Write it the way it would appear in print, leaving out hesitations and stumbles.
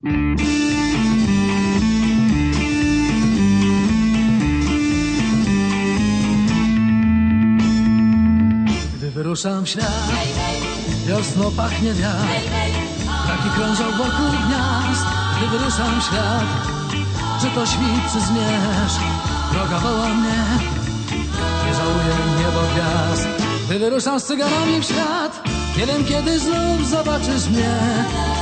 Gdy wyruszam w świat, wiosną pachnie wiatr, ptaki krążą wokół gniazd. Gdy wyruszam w świat, czy to świt, czy zmierzch, droga woła mnie, nie żałuję niebo gwiazd. Gdy wyruszam z cyganami w świat, nie wiem kiedy znów zobaczysz mnie.